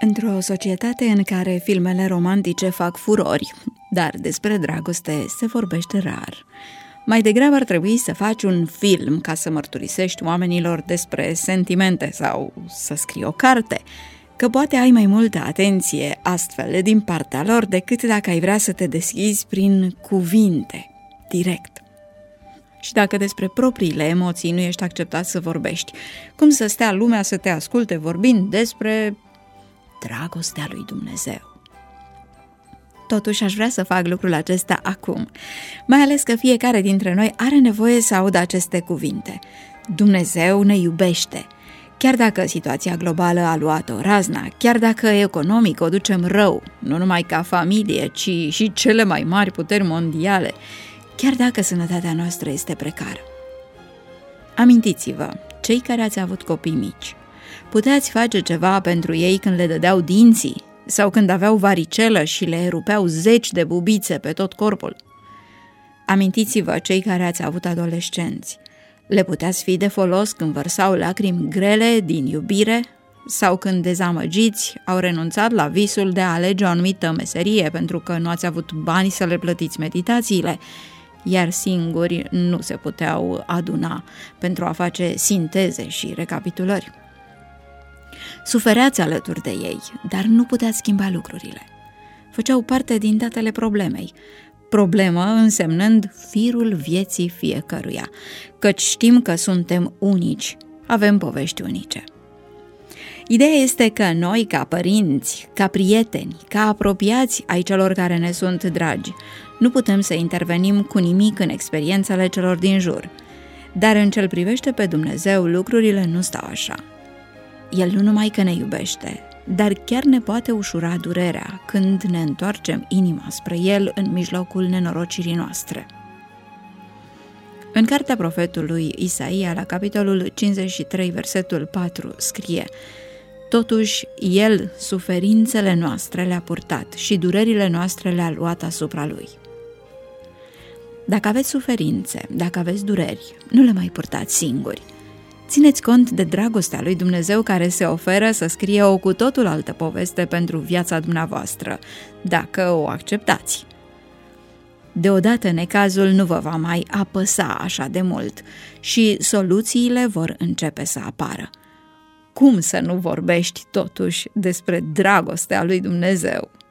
Într-o societate în care filmele romantice fac furori, dar despre dragoste se vorbește rar, mai degrabă ar trebui să faci un film ca să mărturisești oamenilor despre sentimente sau să scrii o carte, că poate ai mai multă atenție astfel din partea lor decât dacă ai vrea să te deschizi prin cuvinte, direct. Și dacă despre propriile emoții nu ești acceptat să vorbești, cum să stea lumea să te asculte vorbind despre dragostea lui Dumnezeu? Totuși aș vrea să fac lucrul acesta acum, mai ales că fiecare dintre noi are nevoie să audă aceste cuvinte. Dumnezeu ne iubește. Chiar dacă situația globală a luat-o razna, chiar dacă economic o ducem rău, nu numai ca familie, ci și cele mai mari puteri mondiale, chiar dacă sănătatea noastră este precară. Amintiți-vă, cei care ați avut copii mici, puteați face ceva pentru ei când le dădeau dinții sau când aveau varicelă și le rupeau 10 de bubițe pe tot corpul. Amintiți-vă, cei care ați avut adolescenți, le puteați fi de folos când vărsau lacrimi grele din iubire sau când dezamăgiți au renunțat la visul de a alege o anumită meserie pentru că nu ați avut bani să le plătiți meditațiile, iar singuri nu se puteau aduna pentru a face sinteze și recapitulări. Sufereați alături de ei, dar nu puteați schimba lucrurile. Făceau parte din datele problemei, problemă însemnând firul vieții fiecăruia, căci știm că suntem unici, avem povești unice. Ideea este că noi, ca părinți, ca prieteni, ca apropiați ai celor care ne sunt dragi, nu putem să intervenim cu nimic în experiențele celor din jur. Dar în ce-L privește pe Dumnezeu, lucrurile nu stau așa. El nu numai că ne iubește, dar chiar ne poate ușura durerea când ne întoarcem inima spre El în mijlocul nenorocirii noastre. În cartea profetului Isaia, la capitolul 53, versetul 4, scrie: Totuși, El suferințele noastre le-a purtat și durerile noastre le-a luat asupra Lui. Dacă aveți suferințe, dacă aveți dureri, nu le mai purtați singuri. Țineți cont de dragostea lui Dumnezeu care se oferă să scrie o cu totul altă poveste pentru viața dumneavoastră, dacă o acceptați. Deodată necazul nu vă va mai apăsa așa de mult și soluțiile vor începe să apară. Cum să nu vorbești totuși despre dragostea lui Dumnezeu?